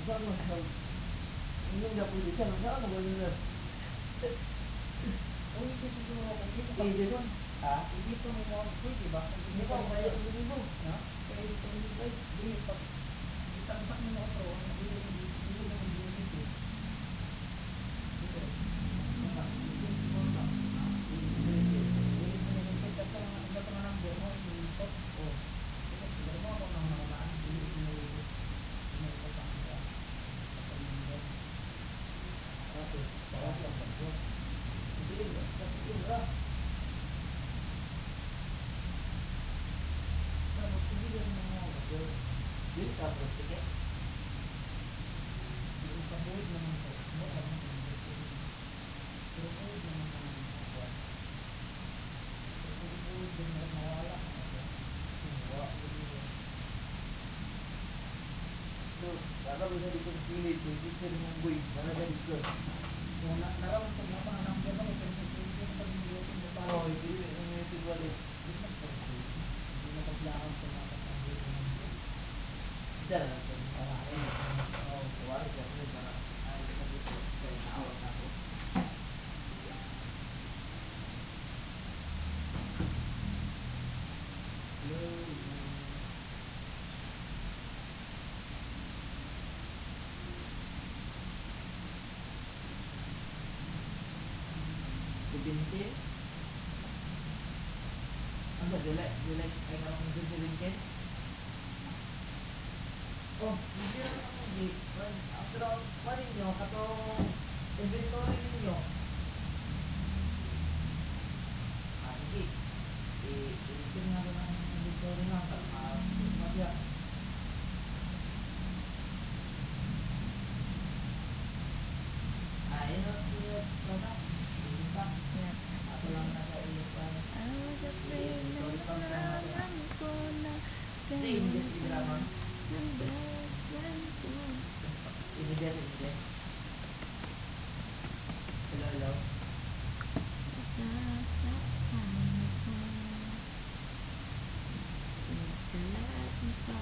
Saan mo sa hindi na pwede siya. Saan mo pwede na? Oh, hindi siguro ako. Hindi doon. Ha? Hindi pa mo mga pwede ba? Hindi pa ako kaya ang libo. Ha? Kaya ito ang libo. Hindi pa. Itansak mo na ito. Hindi mo na hindi. Kalau bisa dipilih, bisa mengunggui, mana jadi ke? Oh, itu balik. Jalan oh, keluar jadi jalan. Kita bisa kayak awal aku. Binti apa jelek kayak orang itu selingkuh oh mungkin di after all paling nyo kato inventory ninyo sige i-itin nga doon ang inventory nga para masya yun ang siya sana iba ako lang nasa iyo pa inventory pa lang hindi, hindi grammar. Ini biasa ini deh.